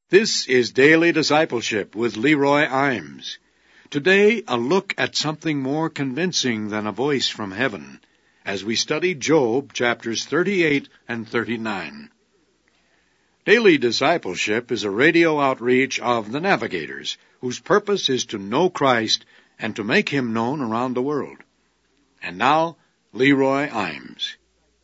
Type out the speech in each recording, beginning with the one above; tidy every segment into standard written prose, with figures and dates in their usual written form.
This is Daily Discipleship with Leroy Imes. Today, a look at something more convincing than a voice from heaven, as we study Job chapters 38 and 39. Daily Discipleship is a radio outreach of the Navigators, whose purpose is to know Christ and to make Him known around the world. And now, Leroy Imes.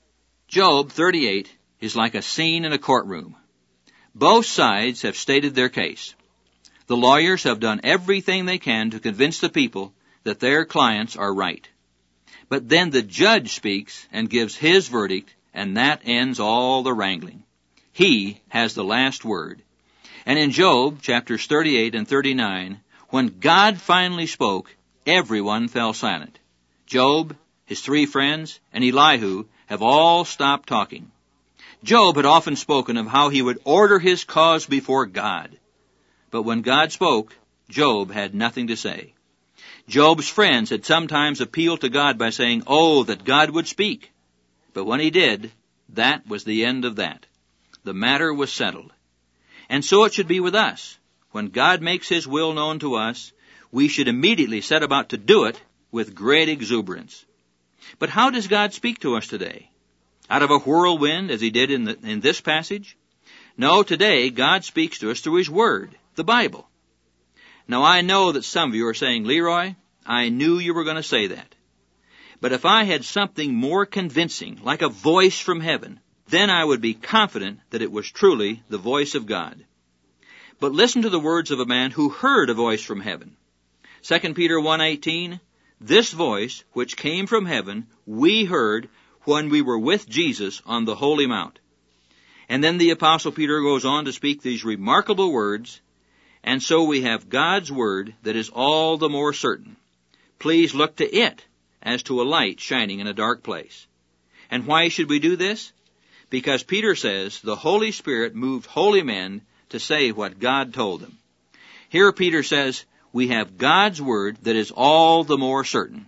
Job 38 is like a scene in a courtroom. Both sides have stated their case. The lawyers have done everything they can to convince the people that their clients are right. But then the judge speaks and gives his verdict, and that ends all the wrangling. He has the last word. And in Job chapters 38 and 39, when God finally spoke, everyone fell silent. Job, his three friends, and Elihu have all stopped talking. Job had often spoken of how he would order his cause before God. But when God spoke, Job had nothing to say. Job's friends had sometimes appealed to God by saying, "Oh, that God would speak." But when he did, that was the end of that. The matter was settled. And so it should be with us. When God makes His will known to us, we should immediately set about to do it with great exuberance. But how does God speak to us today? Out of a whirlwind, as He did in this passage? No, today God speaks to us through His Word, the Bible. Now I know that some of you are saying, "Leroy, I knew you were going to say that. But if I had something more convincing, like a voice from heaven, then I would be confident that it was truly the voice of God." But listen to the words of a man who heard a voice from heaven. 2 Peter 1:18, "This voice, which came from heaven, we heard when we were with Jesus on the Holy Mount." And then the Apostle Peter goes on to speak these remarkable words, "And so we have God's Word that is all the more certain. Please look to it as to a light shining in a dark place." And why should we do this? Because Peter says the Holy Spirit moved holy men to say what God told them. Here Peter says, we have God's Word that is all the more certain.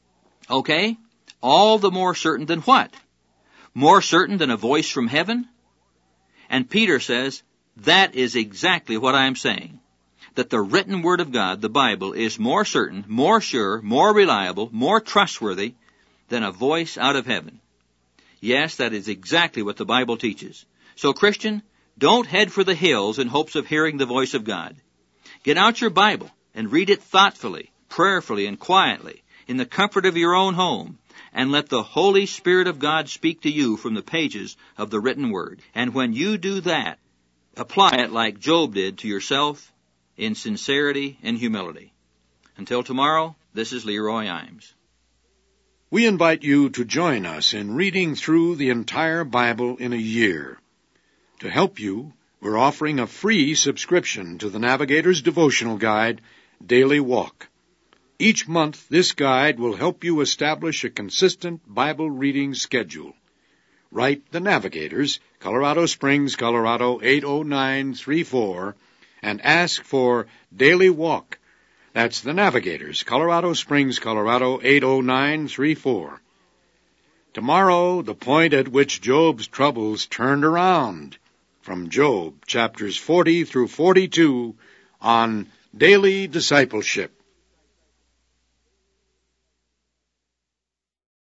Okay? All the more certain than what? More certain than a voice from heaven? And Peter says, that is exactly what I am saying. That the written Word of God, the Bible, is more certain, more sure, more reliable, more trustworthy than a voice out of heaven. Yes, that is exactly what the Bible teaches. So, Christian, don't head for the hills in hopes of hearing the voice of God. Get out your Bible and read it thoughtfully, prayerfully, and quietly, in the comfort of your own home, and let the Holy Spirit of God speak to you from the pages of the written Word. And when you do that, apply it like Job did to yourself in sincerity and humility. Until tomorrow, this is Leroy Imes. We invite you to join us in reading through the entire Bible in a year. To help you, we're offering a free subscription to the Navigator's devotional guide, Daily Walk. Each month, this guide will help you establish a consistent Bible reading schedule. Write the Navigators, Colorado Springs, Colorado 80934, and ask for Daily Walk. That's the Navigators, Colorado Springs, Colorado 80934. Tomorrow, the point at which Job's troubles turned around. From Job, chapters 40 through 42, on Daily Discipleship.